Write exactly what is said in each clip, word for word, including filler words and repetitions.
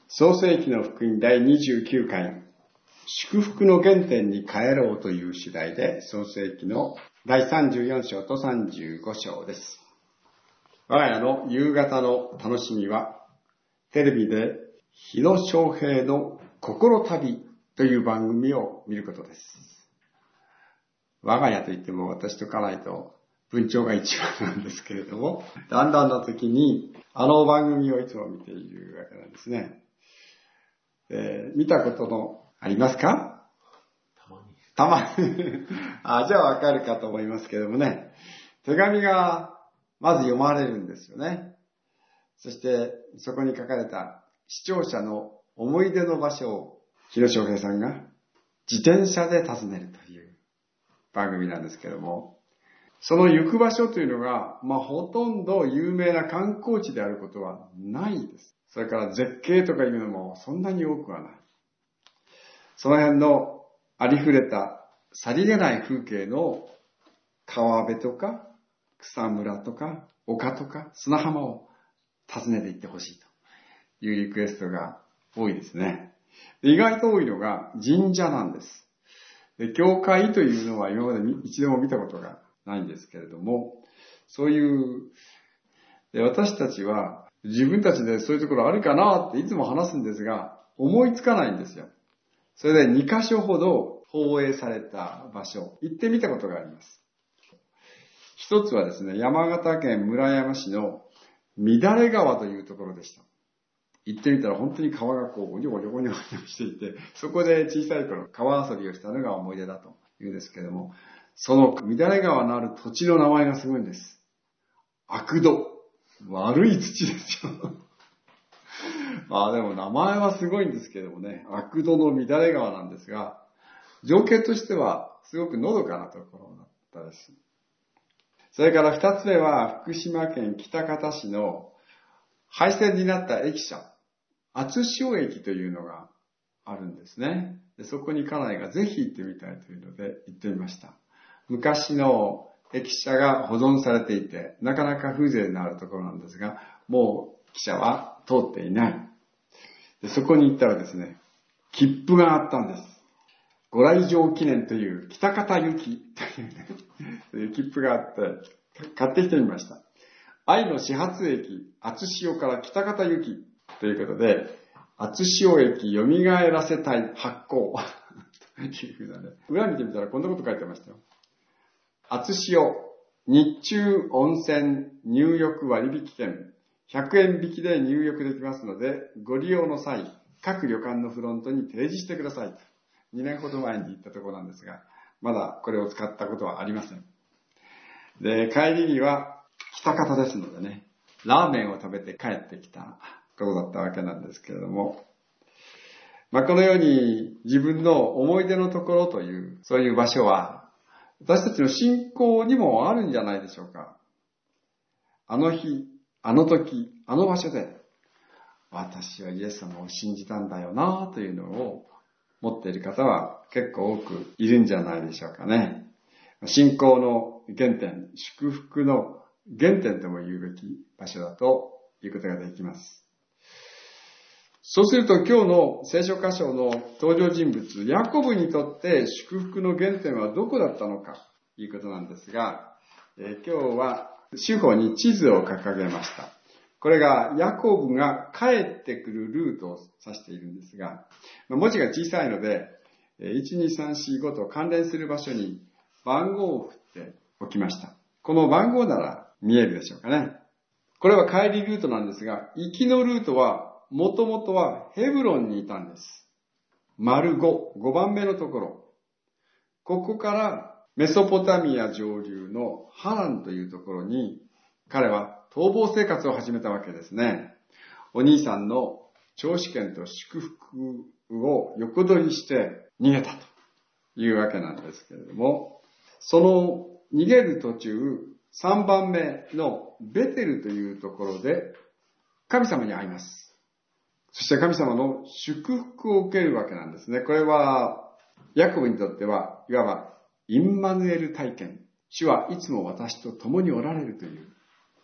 創世記の福音第にじゅうきゅうかい、祝福の原点に帰ろうという主題で、創世記の第さんじゅうよん章とさんじゅうご章です。我が家の夕方の楽しみは、テレビで日野翔平の心旅という番組を見ることです。我が家といっても私と家内と文鳥が一番なんですけれども、だんだんの時にあの番組をいつも見ているわけなんですね。えー、見たことのありますか？ たまに。 たまに。あ、じゃあわかるかと思いますけどもね。手紙がまず読まれるんですよね。そしてそこに書かれた視聴者の思い出の場所を日野翔平さんが自転車で訪ねるという番組なんですけども、その行く場所というのが、まあほとんど有名な観光地であることはないです。それから絶景とかいうのもそんなに多くはない。その辺のありふれたさりげない風景の川辺とか草むらとか丘とか砂浜を訪ねて行ってほしいというリクエストが多いですね。意外と多いのが神社なんです。で、教会というのは今まで一度も見たことがないんですけれども、そういうで私たちは自分たちでそういうところあるかなっていつも話すんですが、思いつかないんですよ。それでにかしょほど放映された場所、行ってみたことがあります。一つはですね、山形県村山市の乱川というところでした。行ってみたら本当に川がこうゴニョゴニョゴニョゴニョしていて、そこで小さい頃川遊びをしたのが思い出だというんですけれども、その乱川のある土地の名前がすごいんです。悪土。悪い土ですよ。まあでも名前はすごいんですけどもね、悪土の乱川なんですが、情景としてはすごくのどかなところだったです。それから二つ目は福島県喜多方市の廃線になった駅舎、厚塩駅というのがあるんですね。でそこに家内がぜひ行ってみたいというので行ってみました。昔の駅舎が保存されていて、なかなか風情のあるところなんですが、もう汽車は通っていない。でそこに行ったらですね、切符があったんです。ご来場記念という喜多方行きというね、そういう切符があって、買ってきてみました。愛の始発駅、厚塩から喜多方行きということで、厚塩駅蘇らせたい発行というふうなね。裏見てみたらこんなこと書いてましたよ。厚塩、日中温泉入浴割引券、ひゃくえん引きで入浴できますので、ご利用の際、各旅館のフロントに提示してくださいと。にねんほど前に行ったところなんですが、まだこれを使ったことはありません。で、帰りには喜多方ですのでね、ラーメンを食べて帰ってきたことだったわけなんですけれども、まあ、このように自分の思い出のところという、そういう場所は、私たちの信仰にもあるんじゃないでしょうか。あの日、あの時、あの場所で、私はイエス様を信じたんだよなというのを持っている方は結構多くいるんじゃないでしょうかね。信仰の原点、祝福の原点とも言うべき場所だということができます。そうすると今日の聖書箇所の登場人物、ヤコブにとって祝福の原点はどこだったのかということなんですが、えー、今日は主法に地図を掲げました。これがヤコブが帰ってくるルートを指しているんですが、文字が小さいので、いち、に、さん、よん、ごと関連する場所に番号を振っておきました。この番号なら見えるでしょうかね。これは帰りルートなんですが、行きのルートはもともとはヘブロンにいたんです。丸ご、ごばんめのところ。ここからメソポタミア上流のハランというところに彼は逃亡生活を始めたわけですね。お兄さんの長子権と祝福を横取りして逃げたというわけなんですけれども、その逃げる途中、さんばんめのベテルというところで神様に会います。そして神様の祝福を受けるわけなんですね。これはヤコブにとってはいわばインマヌエル体験。主はいつも私と共におられるという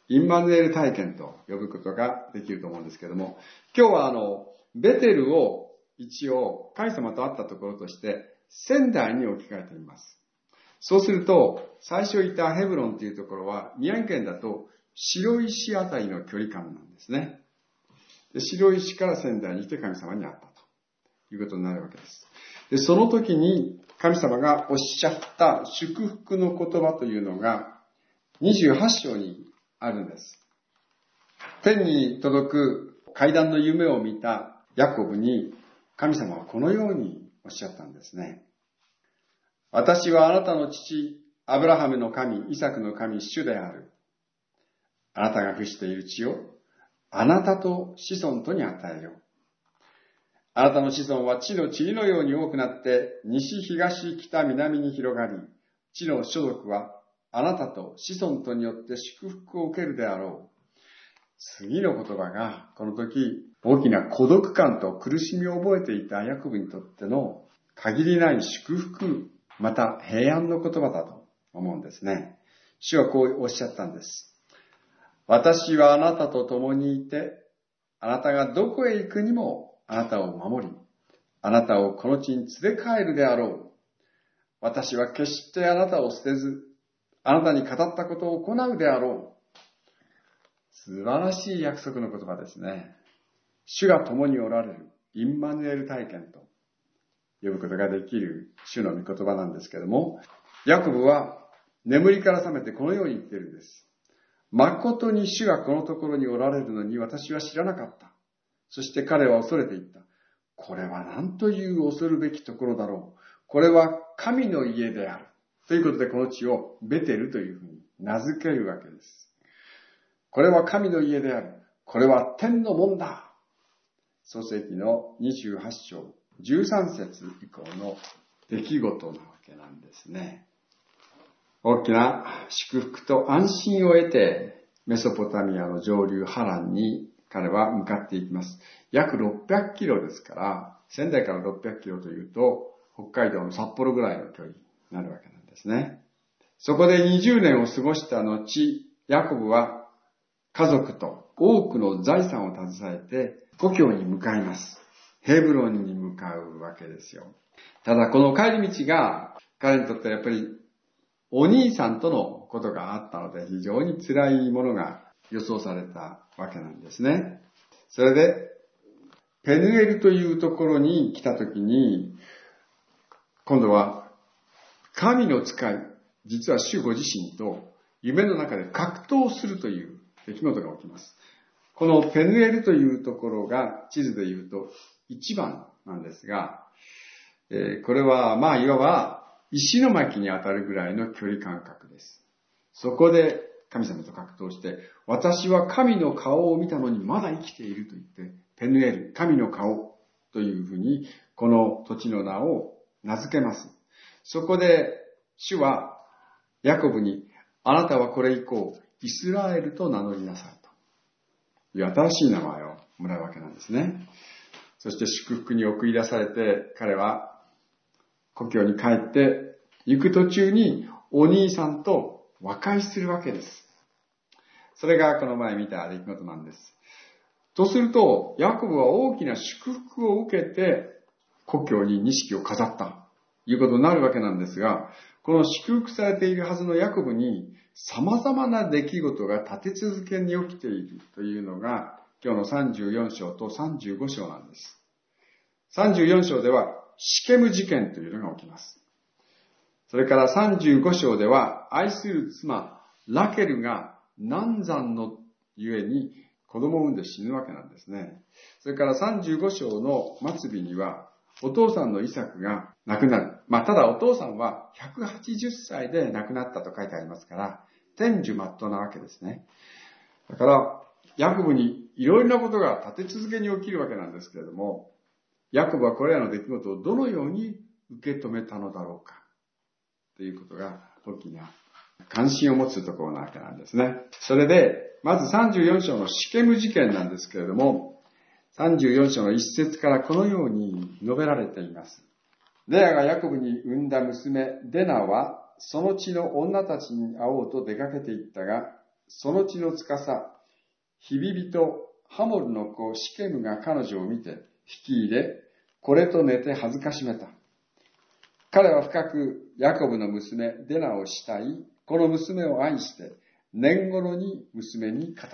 インマヌエル体験と呼ぶことができると思うんですけども、今日はあの、ベテルを一応神様と会ったところとして仙台に置き換えています。そうすると、最初いたヘブロンというところは、宮城県だと白石あたりの距離感なんですね。で、白石から仙台に来て神様に会ったということになるわけです。で、その時に神様がおっしゃった祝福の言葉というのがにじゅうはち章にあるんです。天に届く階段の夢を見たヤコブに神様はこのようにおっしゃったんですね。私はあなたの父、アブラハムの神、イサクの神、主である。あなたが付している地を、あなたと子孫とに与えよう。あなたの子孫は地の塵のように多くなって、西、東、北、南に広がり、地の所属はあなたと子孫とによって祝福を受けるであろう。次の言葉が、この時、大きな孤独感と苦しみを覚えていたヤコブにとっての限りない祝福、また平安の言葉だと思うんですね。主はこうおっしゃったんです。私はあなたと共にいて、あなたがどこへ行くにもあなたを守り、あなたをこの地に連れ帰るであろう。私は決してあなたを捨てず、あなたに語ったことを行うであろう。素晴らしい約束の言葉ですね。主が共におられるインマヌエル体験と呼ぶことができる主の御言葉なんですけれども、ヤコブは眠りから覚めてこのように言っているんです。誠に主がこのところにおられるのに私は知らなかった。そして彼は恐れていった。これは何という恐るべきところだろう。これは神の家である。ということでこの地をベテルというふうに名付けるわけです。これは神の家である。これは天の門だ。創世記のにじゅうはち章じゅうさん節以降の出来事なわけなんですね。大きな祝福と安心を得て、メソポタミアの上流ハランに彼は向かっていきます。約ろっぴゃくキロですから、仙台からろっぴゃくキロというと、北海道の札幌ぐらいの距離になるわけなんですね。そこでにじゅうねんを過ごした後、ヤコブは家族と多くの財産を携えて故郷に向かいます。ヘブロンに向かうわけですよ。ただこの帰り道が彼にとってやっぱりお兄さんとのことがあったので非常に辛いものが予想されたわけなんですね。それでペヌエルというところに来たときに、今度は神の使い、実は主ご自身と夢の中で格闘するという出来事が起きます。このペヌエルというところが地図で言うといちばんなんですが、えー、これはまあいわば石巻に当たるぐらいの距離感覚です。そこで神様と格闘して、私は神の顔を見たのにまだ生きていると言って、ペヌエル、神の顔というふうにこの土地の名を名付けます。そこで主はヤコブに、あなたはこれ以降イスラエルと名乗りなさいという新しい名前をもらうわけなんですね。そして祝福に送り出されて、彼は故郷に帰って行く途中にお兄さんと和解するわけです。それがこの前見た出来事なんです。とすると、ヤコブは大きな祝福を受けて故郷に錦を飾ったということになるわけなんですが、この祝福されているはずのヤコブに様々な出来事が立て続けに起きているというのが今日のさんじゅうよん章とさんじゅうご章なんです。さんじゅうよん章ではシケム事件というのが起きます。それからさんじゅうご章では愛する妻ラケルが難産のゆえに子供を産んで死ぬわけなんですね。それからさんじゅうご章の末尾にはお父さんのイサクが亡くなる。まあただお父さんはひゃくはちじゅっさいで亡くなったと書いてありますから、天寿全うなわけですね。だからヤコブにいろいろなことが立て続けに起きるわけなんですけれども、ヤコブはこれらの出来事をどのように受け止めたのだろうかということが大きな関心を持つところなわけなんですね。それでまずさんじゅうよん章のシケム事件なんですけれども、さんじゅうよん章の一節からこのように述べられています。レアがヤコブに産んだ娘デナはその地の女たちに会おうと出かけて行ったが、 その地の司、ヒビ人、ハモルの子、シケムが彼女を見て、引き入れ、これと寝て恥ずかしめた。彼は深くヤコブの娘、デナを慕い、この娘を愛して、年頃に娘に語った。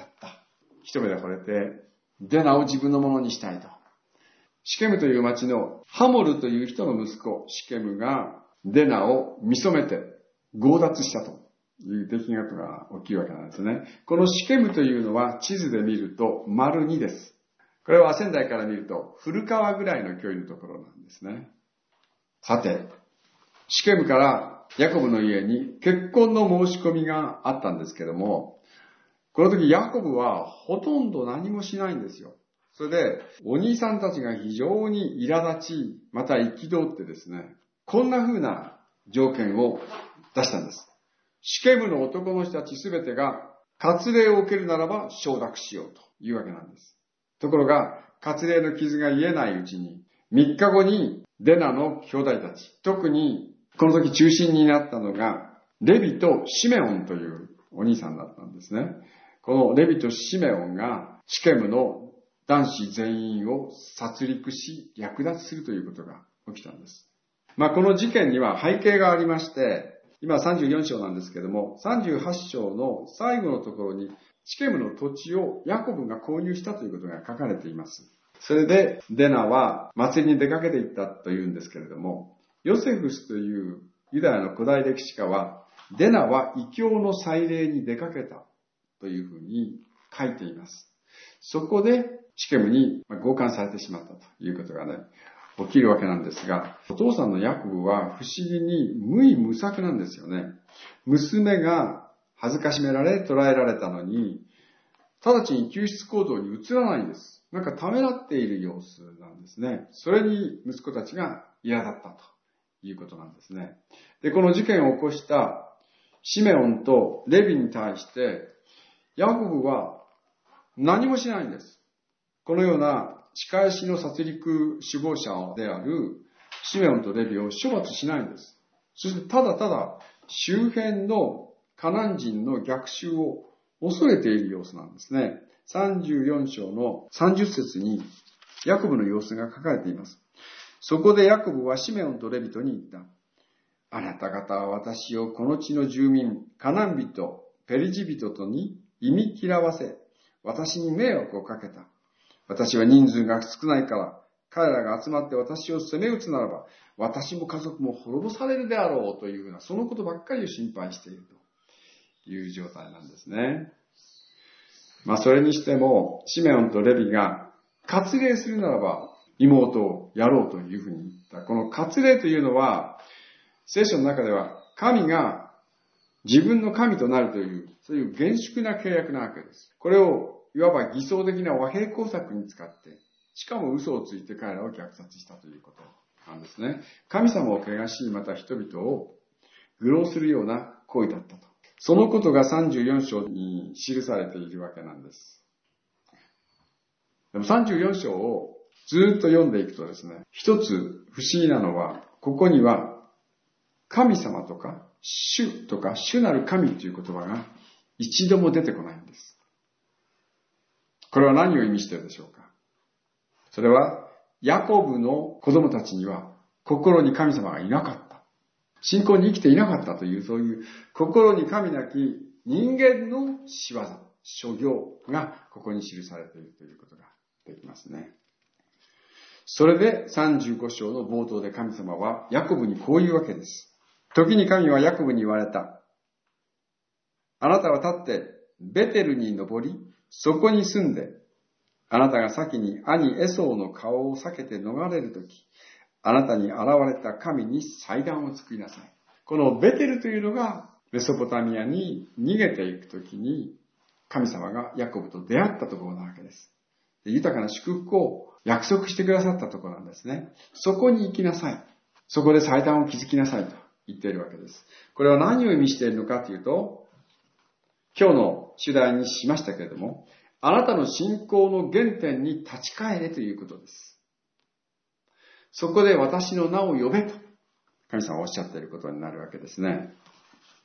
一目で惚れて、デナを自分のものにしたいと。シケムという町のハモルという人の息子、シケムがデナを見初めて強奪したという出来事が起きるわけなんですね。このシケムというのは地図で見ると丸にです。これは仙台から見ると古川ぐらいの距離のところなんですね。さて、シケムからヤコブの家に結婚の申し込みがあったんですけども、この時ヤコブはほとんど何もしないんですよ。それで、お兄さんたちが非常に苛立ち、また憤ってですね、こんな風な条件を出したんです。シケムの男の人たちすべてが割礼を受けるならば承諾しようというわけなんです。ところが、割礼の傷が癒えないうちに、みっかごにデナの兄弟たち、特にこの時中心になったのが、レビとシメオンというお兄さんだったんですね。このレビとシメオンがシケムの男子全員を殺戮し略奪するということが起きたんです。まあこの事件には背景がありまして、今さんじゅうよん章なんですけども、さんじゅうはち章の最後のところにシケムの土地をヤコブが購入したということが書かれています。それでデナは祭りに出かけていったというんですけれども、ヨセフスというユダヤの古代歴史家は、デナは異教の祭礼に出かけたというふうに書いています。そこでシケムに強姦されてしまったということがね、起きるわけなんですが、お父さんのヤコブは不思議に無為無策なんですよね。娘が恥ずかしめられ捕らえられたのに、直ちに救出行動に移らないんです。なんかためらっている様子なんですね。それに息子たちが嫌だったということなんですね。で、この事件を起こしたシメオンとレビに対して、ヤコブは何もしないんです。このような仕返しの殺戮首謀者であるシメオンとレビを処罰しないんです。そしてただただ周辺のカナン人の逆襲を恐れている様子なんですね。さんじゅうよん章のさんじゅっ節にヤコブの様子が書かれています。そこでヤコブはシメオンとレビトに言った。あなた方は私をこの地の住民、カナン人、ペリジ人とに忌み嫌わせ、私に迷惑をかけた。私は人数が少ないから、彼らが集まって私を攻め撃つならば、私も家族も滅ぼされるであろうというふうな、そのことばっかりを心配しているという状態なんですね。まあそれにしても、シメオンとレビが割礼するならば、妹をやろうというふうに言った。この割礼というのは、聖書の中では神が自分の神となるという、そういう厳粛な契約なわけです。これをいわば偽装的な和平工作に使って、しかも嘘をついて彼らを虐殺したということなんですね。神様を汚し、また人々を愚弄するような行為だったと。そのことがさんじゅうよん章に記されているわけなんです。でもさんじゅうよん章をずっと読んでいくとですね、一つ不思議なのは、ここには神様とか主とか主なる神という言葉が一度も出てこないんです。これは何を意味しているでしょうか。それはヤコブの子供たちには心に神様がいなかった。信仰に生きていなかったという、そういう心に神なき人間の仕業、所業がここに記されているということができますね。それでさんじゅうご章の冒頭で神様はヤコブにこういうわけです。時に神はヤコブに言われた。あなたは立ってベテルに登り、そこに住んで、あなたが先に兄エソウの顔を避けて逃れるとき、あなたに現れた神に祭壇を作りなさい。このベテルというのがメソポタミアに逃げていくときに神様がヤコブと出会ったところなわけです。で、豊かな祝福を約束してくださったところなんですね。そこに行きなさい。そこで祭壇を築きなさいと言っているわけです。これは何を意味しているのかというと、今日の主題にしましたけれども、あなたの信仰の原点に立ち返れということです。そこで私の名を呼べと神様はおっしゃっていることになるわけですね。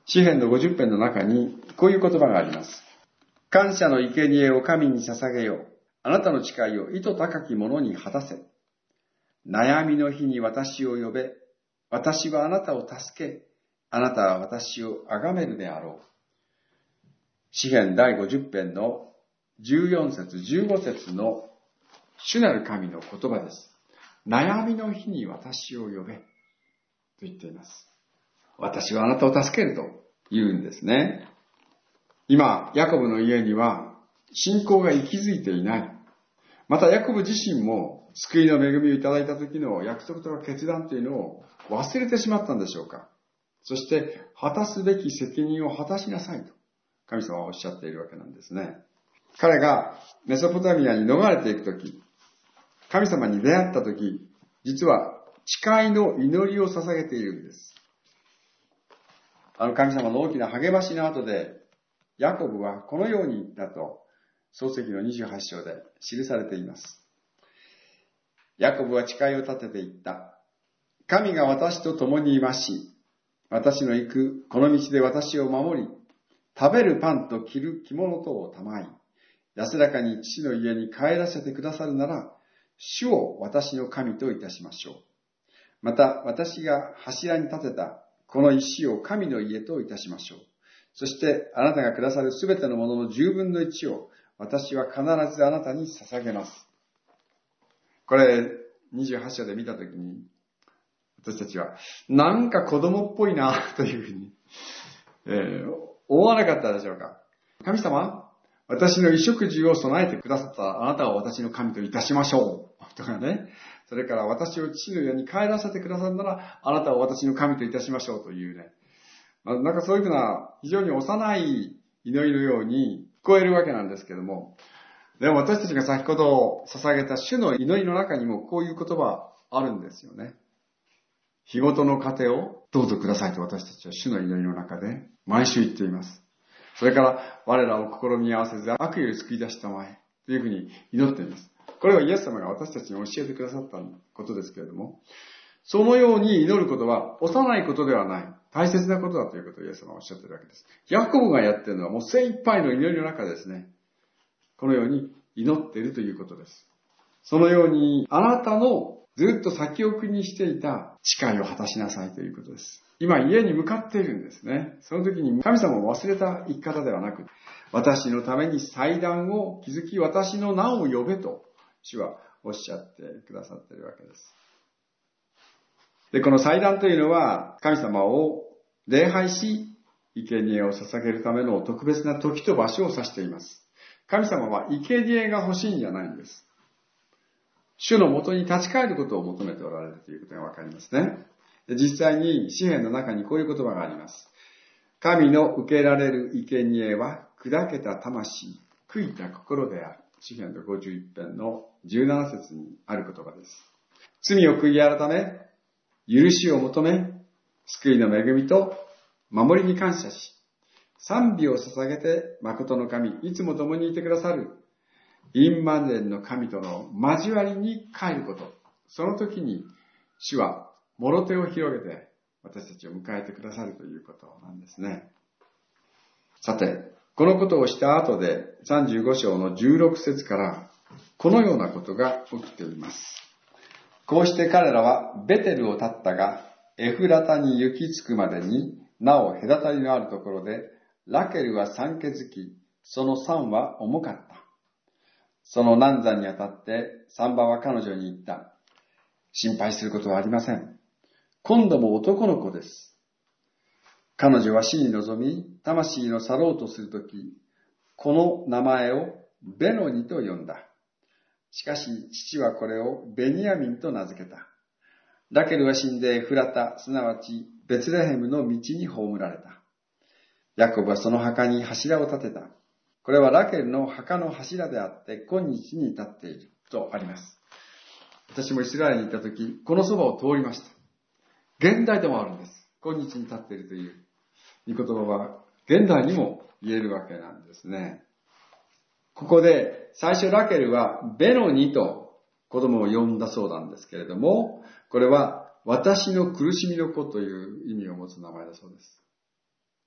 詩編のごじゅっ編の中にこういう言葉があります。感謝の生贄を神に捧げよう。あなたの誓いを意図高き者に果たせ。悩みの日に私を呼べ。私はあなたを助け、あなたは私を崇めるであろう。詩編だいごじゅっ編のじゅうよん節、じゅうご節の主なる神の言葉です。悩みの日に私を呼べと言っています。私はあなたを助けると言うんですね。今、ヤコブの家には信仰が息づいていない。またヤコブ自身も救いの恵みをいただいた時の約束とか決断というのを忘れてしまったんでしょうか。そして果たすべき責任を果たしなさいと神様はおっしゃっているわけなんですね。彼がメソポタミアに逃れていく時、神様に出会った時、実は誓いの祈りを捧げているんです。あの神様の大きな励ましの後で、ヤコブはこのように言ったと、創世記のにじゅうはち章で記されています。ヤコブは誓いを立てて言った。神が私と共にいまし、私の行くこの道で私を守り、食べるパンと着る着物とを賜い、安らかに父の家に帰らせてくださるなら、主を私の神といたしましょう。また私が柱に立てたこの石を神の家といたしましょう。そしてあなたがくださるすべてのものの十分の一を私は必ずあなたに捧げます。これにじゅうはち章で見たときに、私たちはなんか子供っぽいなというふうに、えー、思わなかったでしょうか。神様、私の衣食住を備えてくださったあなたを私の神といたしましょうとかね。それから私を父の家に帰らせてくださるならあなたを私の神といたしましょうというね。なんかそういうふうな非常に幼い祈りのように聞こえるわけなんですけども、でも私たちが先ほど捧げた主の祈りの中にもこういう言葉あるんですよね。日ごとの糧をどうぞくださいと私たちは主の祈りの中で毎週言っています。それから我らを試みに合わせず悪より救い出したまえというふうに祈っています。これはイエス様が私たちに教えてくださったことですけれども、そのように祈ることは幼いことではない。大切なことだということをイエス様はおっしゃっているわけです。ヤコブがやっているのはもう精一杯の祈りの中ですね。このように祈っているということです。そのようにあなたのずっと先送りにしていた誓いを果たしなさいということです。今家に向かっているんですね。その時に神様を忘れた生き方ではなく、私のために祭壇を築き、私の名を呼べと主はおっしゃってくださっているわけです。で、この祭壇というのは神様を礼拝し、生贄を捧げるための特別な時と場所を指しています。神様は生贄が欲しいんじゃないんです。主のもとに立ち返ることを求めておられるということがわかりますね。で、実際に詩篇の中にこういう言葉があります。神の受けられる生贄は砕けた魂、悔いた心である。詩篇のごじゅういち編のじゅうなな節にある言葉です。罪を悔い改め、許しを求め、救いの恵みと守りに感謝し、賛美を捧げて誠の神、いつも共にいてくださるインマヌエルの神との交わりに帰ること。その時に主は諸手を広げて私たちを迎えてくださるということなんですね。さて、このことをした後でさんじゅうご章のじゅうろく節からこのようなことが起きています。こうして彼らはベテルを立ったが、エフラタに行き着くまでになお隔たりのあるところで、ラケルは産気づき、その産は重かった。その難産にあたって産婆は彼女に言った。心配することはありません。今度も男の子です。彼女は死に臨み、魂の去ろうとするとき、この名前をベノニと呼んだ。しかし父はこれをベニヤミンと名付けた。ラケルは死んでエフラタ、すなわちベツレヘムの道に葬られた。ヤコブはその墓に柱を立てた。これはラケルの墓の柱であって今日に至っているとあります。私もイスラエルに行った時、このそばを通りました。現代でもあるんです。今日に至っているという御言葉は現代にも言えるわけなんですね。ここで最初ラケルはベノニと子供を呼んだそうなんですけれども、これは私の苦しみの子という意味を持つ名前だそうです。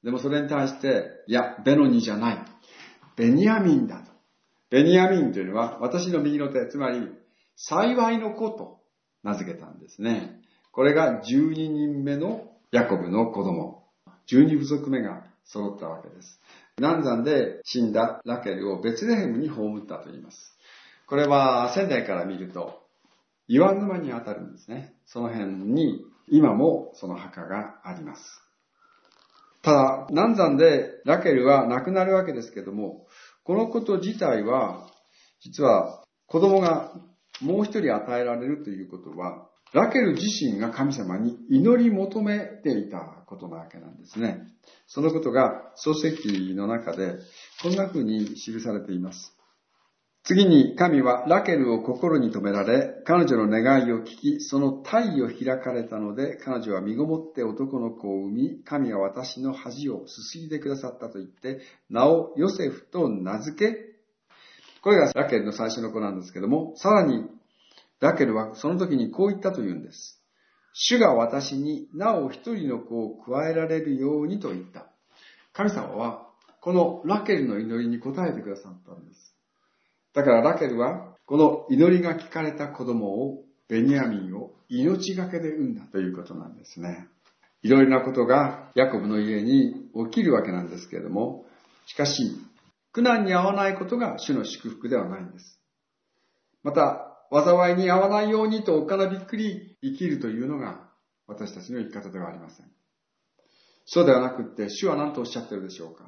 でもそれに対して、いや、ベノニじゃない。ベニヤミンだと。ベニヤミンというのは、私の右の手、つまり、幸いの子と名付けたんですね。これがじゅうににんめのヤコブの子供。じゅうに部族目が揃ったわけです。難産で死んだラケルをベツレヘムに葬ったと言います。これは仙台から見ると岩沼にあたるんですね。その辺に今もその墓があります。ただ難産でラケルは亡くなるわけですけども、このこと自体は実は子供がもう一人与えられるということは、ラケル自身が神様に祈り求めていたことなわけなんですね。そのことが創世記の中でこんな風に記されています。次に神はラケルを心に留められ、彼女の願いを聞き、その体を開かれたので、彼女は身ごもって男の子を産み、神は私の恥をすすいでくださったと言って、名をヨセフと名付け、これがラケルの最初の子なんですけども、さらにラケルはその時にこう言ったというんです。主が私になお一人の子を加えられるようにと言った。神様はこのラケルの祈りに応えてくださったんです。だからラケルはこの祈りが聞かれた子供を、ベニヤミンを命がけで産んだということなんですね。いろいろなことがヤコブの家に起きるわけなんですけれども、しかし苦難に遭わないことが主の祝福ではないんです。また災いに遭わないようにとおっかなびっくり生きるというのが私たちの生き方ではありません。そうではなくって、主は何とおっしゃっているでしょうか。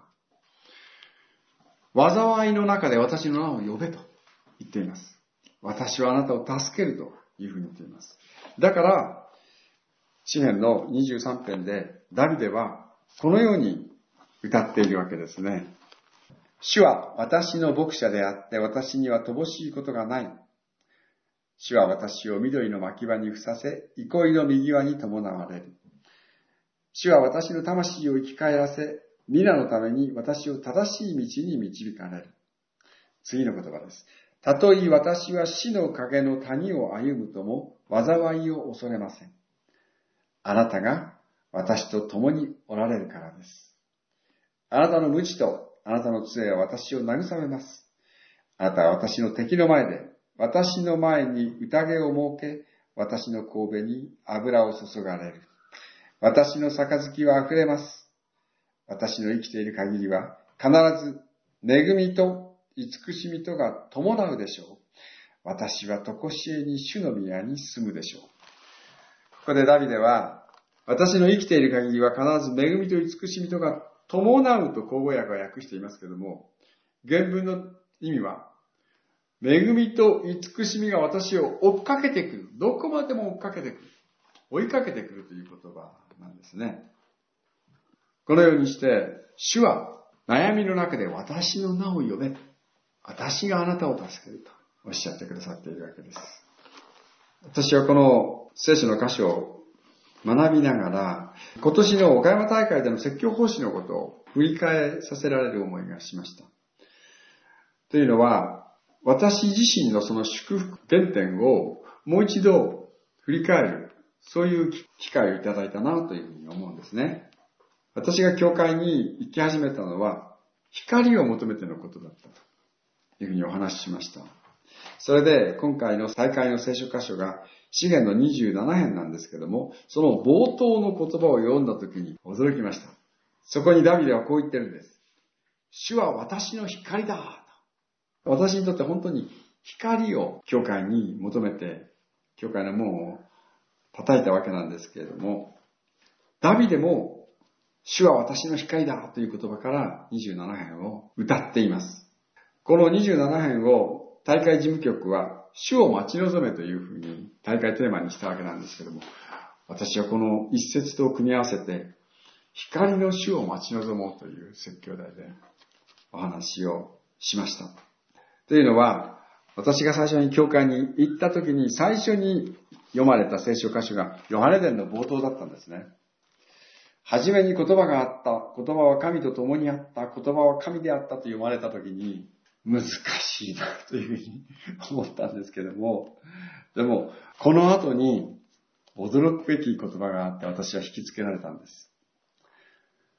災いの中で私の名を呼べと言っています。私はあなたを助けるというふうに言っています。だから詩編のにじゅうさん編でダビデはこのように歌っているわけですね。主は私の牧者であって、私には乏しいことがない。主は私を緑の牧場にふさせ、憩いの右輪に伴われる。主は私の魂を生き返らせ、皆のために私を正しい道に導かれる。次の言葉です。たとえ私は死の影の谷を歩むとも、災いを恐れません。あなたが私と共におられるからです。あなたの鞭とあなたの杖は私を慰めます。あなたは私の敵の前で、私の前に宴を設け、私の頭に油を注がれる。私の杯は溢れます。私の生きている限りは、必ず恵みと慈しみとが伴うでしょう。私は常しえに主の宮に住むでしょう。ここでダビデは、私の生きている限りは必ず恵みと慈しみとが伴うと口語訳は訳していますけれども、原文の意味は、恵みと慈しみが私を追っかけてくる。どこまでも追っかけてくる。追いかけてくるという言葉なんですね。このようにして、主は悩みの中で私の名を呼べ。私があなたを助けるとおっしゃってくださっているわけです。私はこの聖書の箇所を学びながら、今年の岡山大会での説教奉仕のことを振り返させられる思いがしました。というのは、私自身のその祝福原点をもう一度振り返る、そういう機会をいただいたなというふうに思うんですね。私が教会に行き始めたのは、光を求めてのことだったというふうにお話ししました。それで今回の大会の聖書箇所が詩編のにじゅうなな編なんですけども、その冒頭の言葉を読んだときに驚きました。そこにダビデはこう言ってるんです。主は私の光だ。私にとって本当に光を教会に求めて、教会の門を叩いたわけなんですけれども、ダビデも主は私の光だという言葉からにじゅうなな編を歌っています。このにじゅうなな編を大会事務局は主を待ち望めというふうに大会テーマにしたわけなんですけれども、私はこの一節と組み合わせて光の主を待ち望もうという説教題でお話をしました。というのは、私が最初に教会に行った時に最初に読まれた聖書箇所がヨハネ伝の冒頭だったんですね。はじめに言葉があった、言葉は神と共にあった、言葉は神であったと読まれた時に難しいなというふうに思ったんですけども、でもこの後に驚くべき言葉があって私は引きつけられたんです。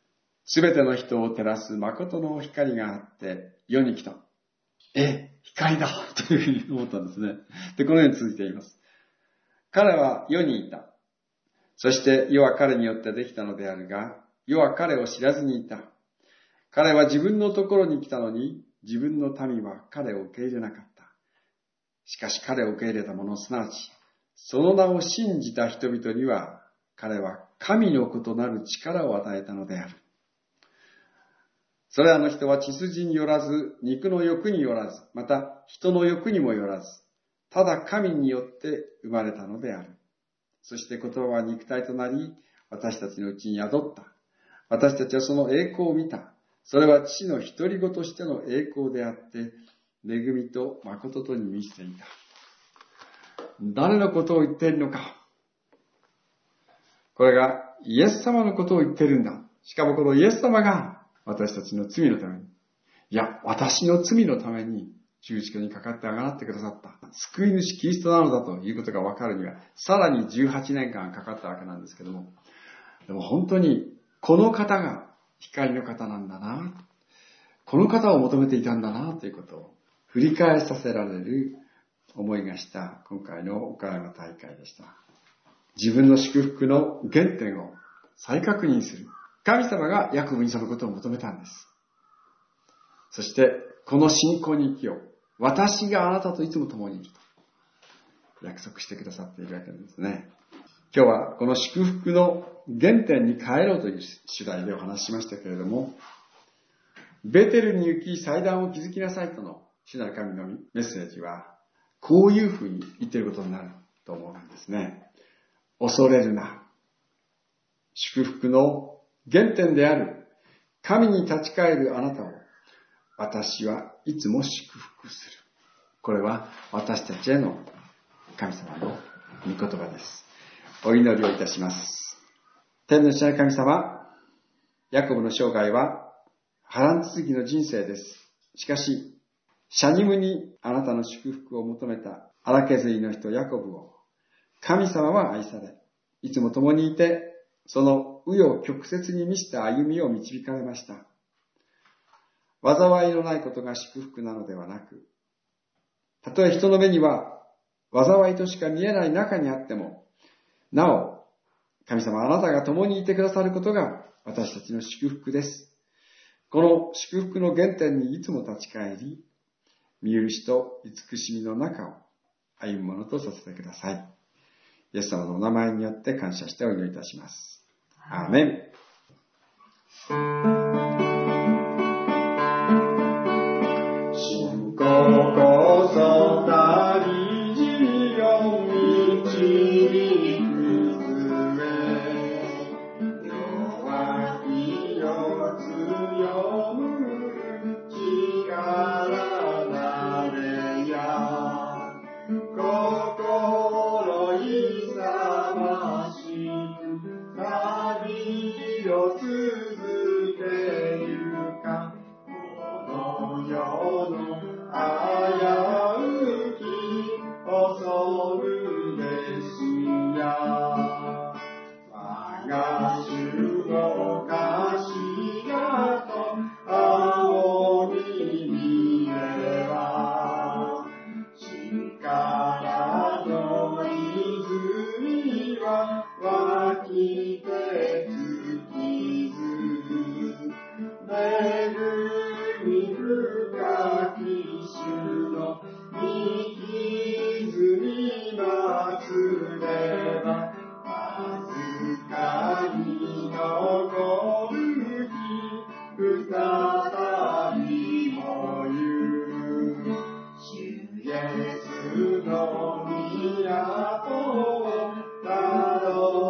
すべての人を照らす誠の光があって世に来た。え、光だというふうに思ったんですね。で、このように続いています。彼は世にいた。そして世は彼によってできたのであるが、世は彼を知らずにいた。彼は自分のところに来たのに、自分の民は彼を受け入れなかった。しかし彼を受け入れた者、すなわち、その名を信じた人々には、彼は神の子となる力を与えたのである。それらの人は血筋によらず、肉の欲によらず、また人の欲にもよらず、ただ神によって生まれたのである。そして言葉は肉体となり、私たちのうちに宿った。私たちはその栄光を見た。それは父の独り子としての栄光であって、恵みと誠とに満ちていた。誰のことを言っているのか。これがイエス様のことを言っているんだ。しかもこのイエス様が私たちの罪のために、いや、私の罪のために十字架にかかってあがなってくださった。救い主キリストなのだということが分かるには、さらにじゅうはちねんかんかかったわけなんですけども、でも本当にこの方が光の方なんだな。この方を求めていたんだなということを振り返させられる思いがした今回の岡山大会でした。自分の祝福の原点を再確認する。神様がヤコブにそのことを求めたんです。そしてこの信仰に生きよう。私があなたといつも共にいると約束してくださっているわけなんですね。今日はこの祝福の原点に帰ろうという主題でお話ししましたけれども、ベテルに行き祭壇を築きなさいとの主なる神のメッセージはこういうふうに言っていることになると思うんですね。恐れるな。祝福の原点である神に立ち返るあなたを私はいつも祝福する。これは私たちへの神様の御言葉です。お祈りをいたします。天の父なる神様、ヤコブの生涯は波乱続きの人生です。しかし、シャニムにあなたの祝福を求めた荒削りの人ヤコブを、神様は愛され、いつも共にいて、その紆余曲折に満ちた歩みを導かれました。災いのないことが祝福なのではなく、たとえ人の目には災いとしか見えない中にあっても、なお、神様あなたが共にいてくださることが私たちの祝福です。この祝福の原点にいつも立ち返り、見許しと慈しみの中を歩むものとさせてください。イエス様のお名前によって感謝してお祈りいたします。アーメン。信仰こそ大事を導く杖、弱きを強む力なれや、心勇ましく旅を続けゆか、この世の危うき恐るべしや、我が主の頭と青に見れば、力の泉は湧きて尽きず、恵み深き主の御傷に祭れば、預かり残る日再びもゆう、主イエスの都をたど